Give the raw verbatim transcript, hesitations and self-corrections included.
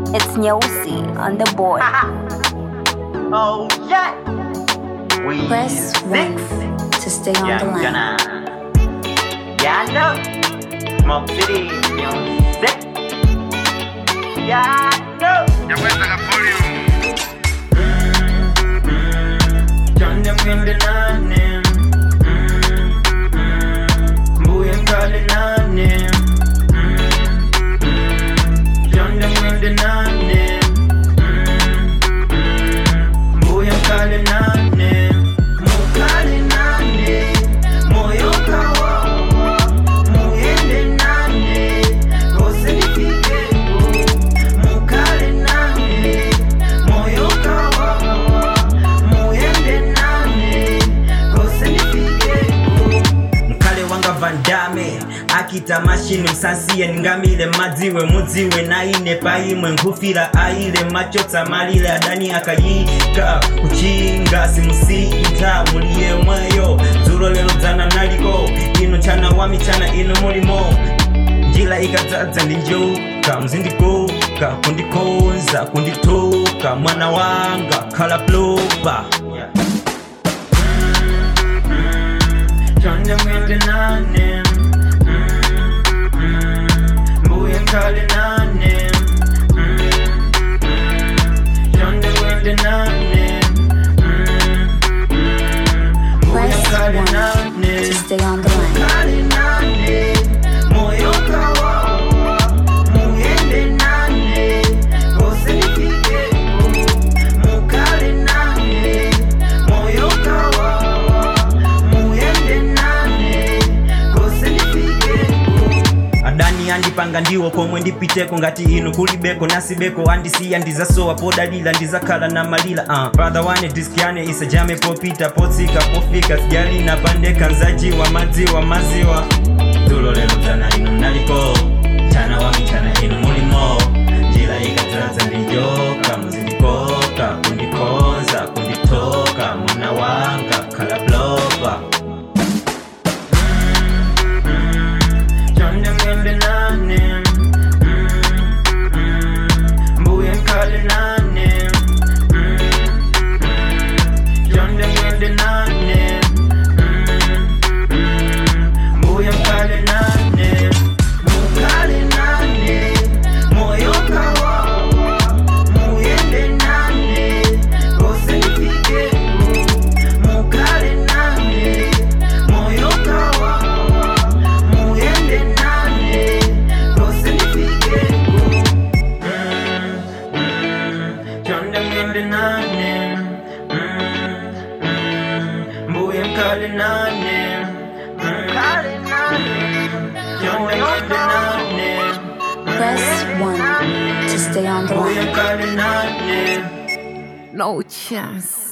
It's Nyeusi on the board. Oh yeah. We Press one to stay on the line. Gonna. Yeah, I know. Smoke City music. Yeah, I know. Ya cuesta la volume. John them in the name. Boy, I'm calling on him. John them in the name. Boy, I'm calling on him. Mo calling on him. Moyo kawa. Mo yende nane. Go certificate. Mo calling on him. Moyo kawa. Mo yende nane. Go certificate. Mkale wanga vandame. Akita mashini msansiye ngamile madziwe mudziwe na ine paimwe nkufira aile machota malile adani akayika kuchinga simusita muliye mweyo zuro lelo dzana naliko ino chana wami chana ino mulimo njila ikadzadza ndinjoka mzindikoka kundikonza kunditoka mwana wanga khala plopa John them in the name. Boy, I'm calling on him. John them in the name. Boy, I'm Press calling one on to him. stay on the line. Calling on him. Moyo kawa. Muyende nane. Go certificate. Mo calling on him. Moyo kawa. Adani andipanga ndiwo komwe ndipiteko ngati inu kulibeko nasibeko andisiya ndizasowa podalila ndizakhala na malila uh. Brother wane diskiane isajame popita potsika pofika sijali na pandeka nzajiwa madziwa maziwa Tulo lelo tana inu naliko chana wami chana inu mulimo njila ikadzadza ndinjoka muzindikoka kundikonza kunditoka mwana wanga khala blopa John them in the name. Boy, I'm calling on him. John them in the name. Boy, I'm calling on him. Mo calling on him. Moyo kawa. Mo yende nane. Go certificate. Mo calling on him. Moyo kawa. Mo yende nane. Go certificate. John them in the name. Boy, I'm calling on him. Calling on him. John them in the name. Press one to stay on the Boy, line. I'm calling on him. No chance.